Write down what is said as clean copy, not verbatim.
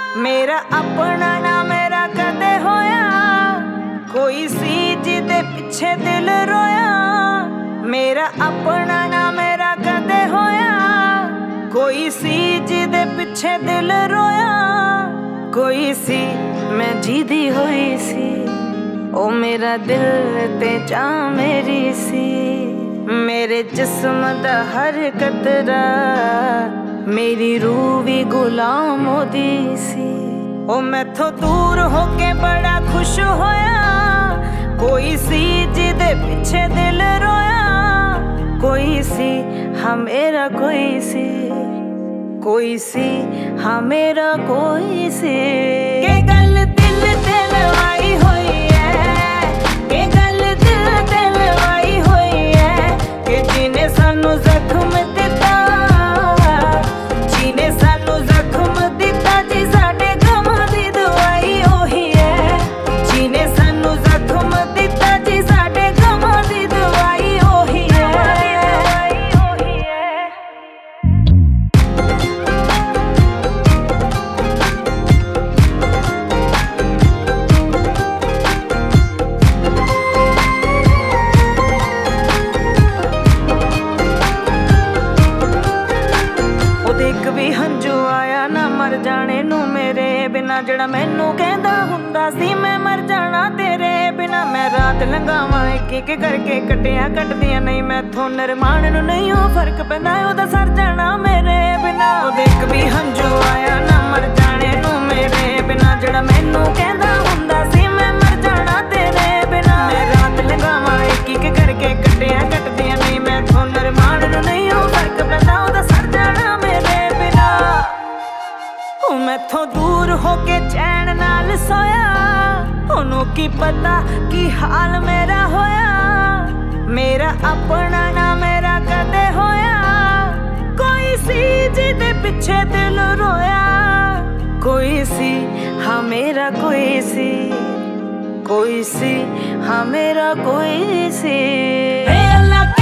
मेरा अपना ना मेरा कदे होया, कोई सी जिदे पिछे दिल रोया। मेरा अपना ना मेरा कदे होया, कोई सी जिदे पिछे दिल रोया। कोई सी मैं जीदी होई सी, ओ मेरा दिल ते जा मेरी सी। मेरे जिस्म दा हर कतरा मेरी रूह भी गुलाम ओदी सी। ओ मैथों दूर होके बड़ा खुश होया, कोई सी जिदे पिछे दिल रोया। कोई सी हाँ मेरा कोई सी, कोई सी हाँ मेरा कोई सी। के गल दिल ते लवाई होई है, के गल दिल ते लवाई होई है। के जिने सानू जख्म दिता, जिने सानू जख्म दिता जी साडे गमां दी दवाई ओही है। जिने सानू जख्म दिता जी साडे गमां दी दवाई ओही है। एक भी हंजू आया ना मर जाने नू मेरे बिना, जड़ा मैनू कहंदा हुंदा सी मैं मर जाना तेरे बिना। मैं रात लंघावां एक एक करके कटिया कटदियां नहीं मैथों, नरमान नू नहीं हो फर्क पैंदा ओदा सर जाना मेरे बिना। एक भी हंजू आया ना मर जाने नू मेरे बिना, जड़ा मैनू कहंदा हुंदा सी मैं मर जाना तेरे बिना। मैं रात लंघावां एक एक करके कटिया कटदियां नहीं मैथों, नरमान नू नहीं हो फर्क पैंदा ओदा सर जाना मैथों दूर होके चैन नाल सोया। ओनू की पता की हाल मेरा होया, मेरा अपना ना मेरा कदे होया। कोई सी जिदे पिछे दिल रोया, कोई सी हाँ मेरा कोई सी, कोई सी हाँ मेरा कोई सी। हे अल्लाह